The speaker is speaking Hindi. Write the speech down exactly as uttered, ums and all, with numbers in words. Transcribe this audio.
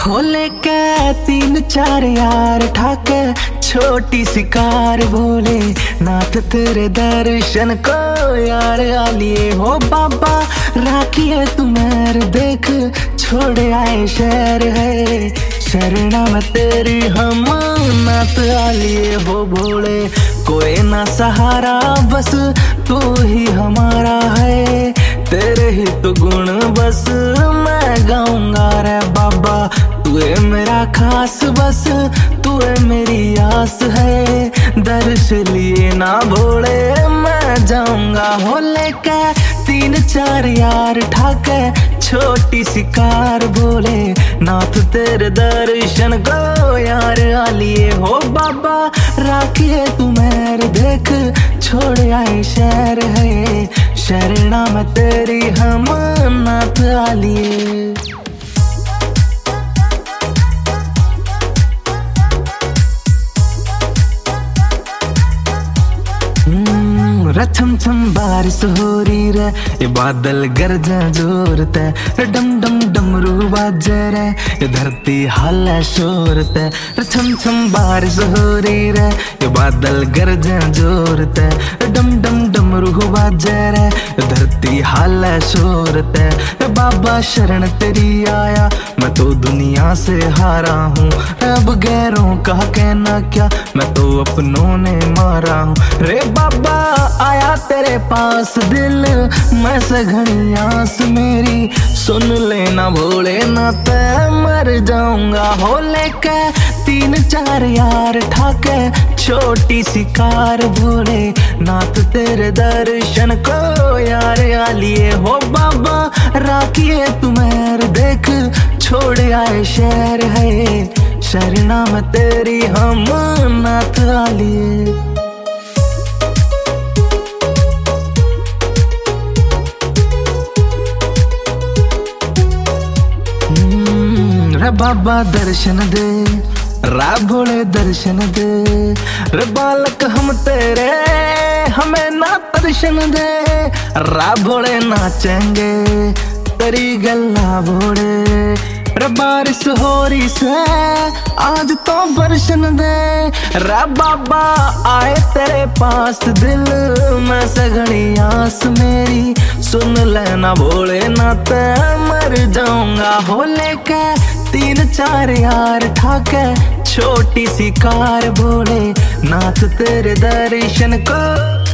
हो लेके तीन चार यार ठाके छोटी सी कार बोले नाथ तेरे दर्शन को यार आलिए हो बाबा राखिए तुम्हारे देख छोड़े आए शहर है शरणा में तेरी हम नाथ आलिए हो भोले कोई ना सहारा बस तू ही हमारा है तेरे ही तो गुण बस मैं गाऊंगा रे बाबा तू है मेरा खास बस तू है मेरी आस है दर्श लिए ना भोले मैं जाऊंगा हो लेके तीन चार यार ठाके छोटी सी कार बोले नाथ तेरे दर्शन को यार आलिए हो बाबा राखिए तुम्हारे देख छोड़ आए शहर है शरणा में तेरी हम नाथ आलिए छम छम बारिश हो रही रे ये बादल गरजा जोरते डम डम डमरू बाजे रे ये धरती हल्ला शोरते छम छम बारिश हो रही रे ये बादल गरजा जोरते डम डम डमरू बाजे रे ये धरती हल्ला शोरते बाबा शरण तेरी आया मैं तो दुनिया से हारा हूँ अब गैरों का कहना क्या मैं तो अपनों ने मारा हूँ रे बाबा आया तेरे पास दिल मैं सघनी आस मेरी सुन लेना भोले ना तै मर जाऊंगा हो लेके तीन चार यार ठाके छोटी सी कार भोले नाथ तेरे दर्शन को यार आलिए हो बाबा राखिए तुम्हारे देख छोड़ आए शहर है शरणा में तेरी हम नाथ आलिए रे बाबा दर्शन दे रा भोले दर्शन दे रे बालक हम तेरे हमें ना दर्शन दे रा भोले नाचेंगे तेरी गल्ला भोले रे बारिश हो रही से आज तो दर्शन दे रा बाबा आए तेरे पास दिल में सघनी आस मेरी सुन लेना भोले ना ते मर जाऊंगा हो लेके तीन चार यार ठाके छोटी सी कार बोले नाथ तेरे दर्शन को